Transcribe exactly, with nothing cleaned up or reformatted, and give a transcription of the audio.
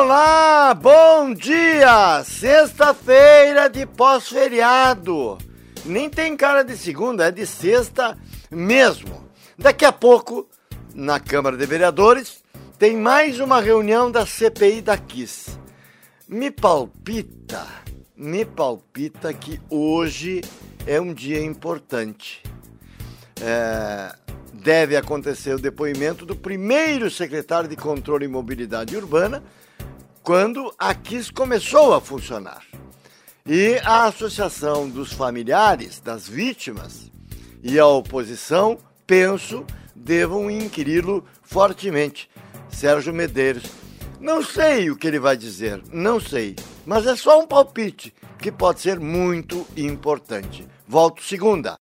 Olá, bom dia! Sexta-feira de pós-feriado. Nem tem cara de segunda, é de sexta mesmo. Daqui a pouco, na Câmara de Vereadores, tem mais uma reunião da C P I da Kiss. Me palpita, me palpita que hoje é um dia importante. É, deve acontecer o depoimento do primeiro secretário de Controle e Mobilidade Urbana, quando a Kiss começou a funcionar. E a Associação dos Familiares das Vítimas e a oposição, penso, devam inquiri-lo fortemente. Sérgio Medeiros. Não sei o que ele vai dizer, não sei, mas é só um palpite que pode ser muito importante. Volto segunda.